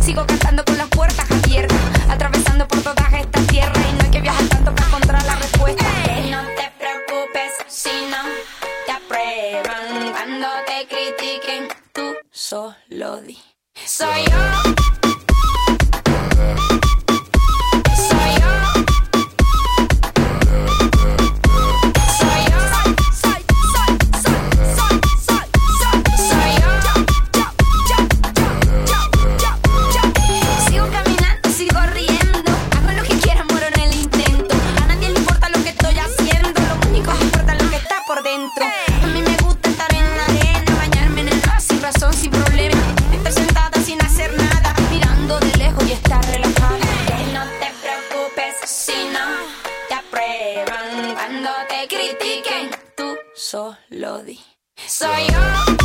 Sigo cantando con las puertas abiertas, atravesando por todas estas tierras. Y no hay que viajar tanto para encontrar la respuesta. No te preocupes si no te aprueban. Cuando te critiquen, tú solo di: soy yo. A mí me gusta estar en la arena, bañarme en el mar sin razón, sin problema. Estar sentada sin hacer nada, mirando de lejos y estar relajada. Que no te preocupes si no te aprueban. Cuando te critiquen, tú solo di: soy yo.